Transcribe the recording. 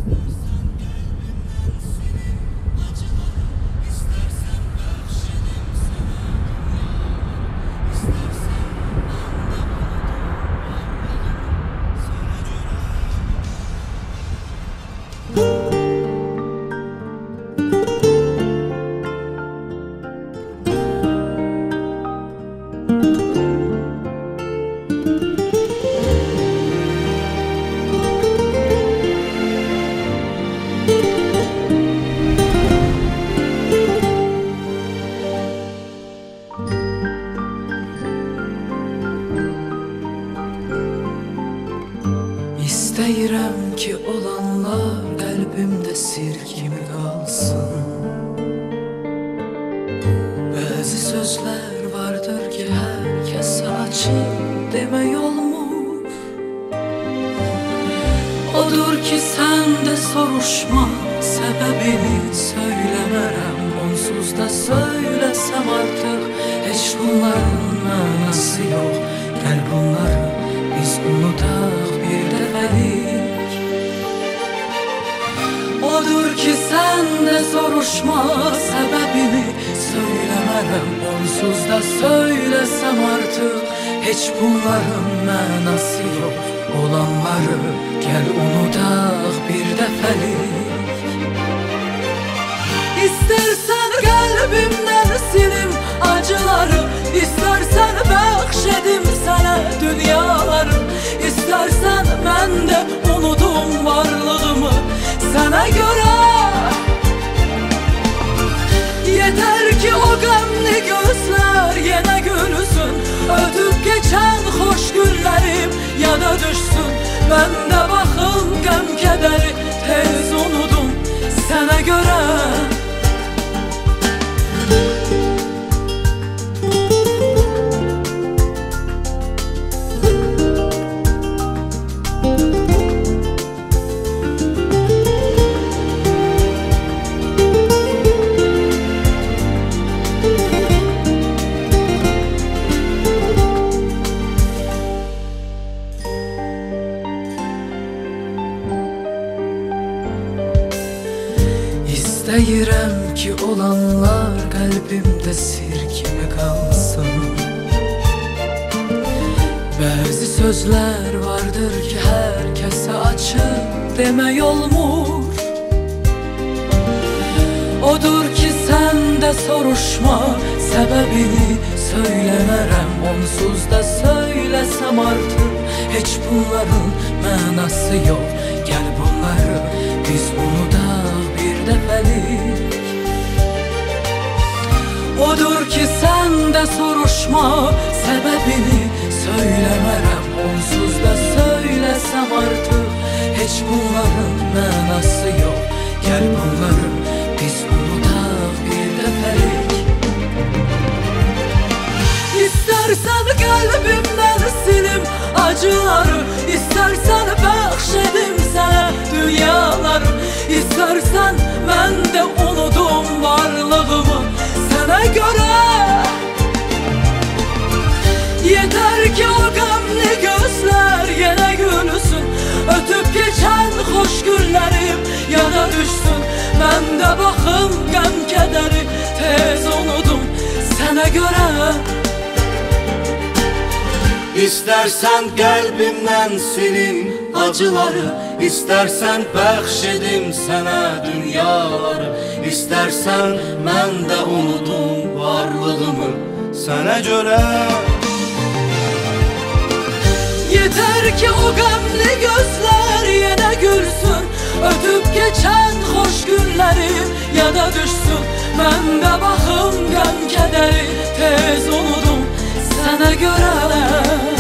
İstəyirəm ki, olanlar qəlbimdə sir kimi qalsın. Bəzi sözlər vardır ki, hər kəsə açıb demək olmur. Odur ki, sən də soruşma, səbəbini söyləmərəm. Onsuz da söyləsəm artıq heç bunların mənası yox. Gəl bunları biz unudaq bir dəfəlik. Odur ki, sən də soruşma, səbəbini söyləmərəm. Onsuz da söyləsəm artıq heç bunların mənası yox. Olanları gəl unudaq bir dəfəlik. İstərsən qəlbimdən silim acıları, İstərsən bəxş edim sənə dünyaları, İstərsən mən də unudum varlığımı sənə görə. Yeter ki o qəmli gözlər yenə gülsün, ötüb keçən xoş günlərim yada düşsün. Mən də baxım qəm kədəri tez unudum sənə görə. İstəyirəm ki, olanlar qəlbimdə sir kimi qalsın. Bəzi sözlər vardır ki, hər kəsə açıb demək olmur. Odur ki, sən də soruşma, səbəbini söyləmərəm. Onsuz da söyləsəm artıq heç bunların mənası yox. Gəl bunları biz unudaq bir dəfəlik. Odur ki, sən də soruşma, səbəbini söyləmərəm. Onsuz da söyləsəm artıq heç bunların mənası yox. Gəl bunları biz unudaq bir dəfəlik. İstərsən qəlbimdən silim acıları, İstərsən bəxş edim sənə dünyaları, İstərsən mən də unudum varlığımı sənə görə. Yeter ki o qəmli gözlər yenə gülsün, ötüb keçən xoş günlərim yada düşsün. Mən də baxım qəm kədəri tez unudum sənə görə. İstərsən qəlbimdən silim acıları, İstərsən bəxş edim sənə dünyaları, İstərsən mən də unudum varlığımı sənə görə. Yeter ki o qəmli gözlər yenə gülsün, ötüb keçən xoş günlərim yada düşsün. Mən də baxım qəm kədəri tez unudum sənə görə.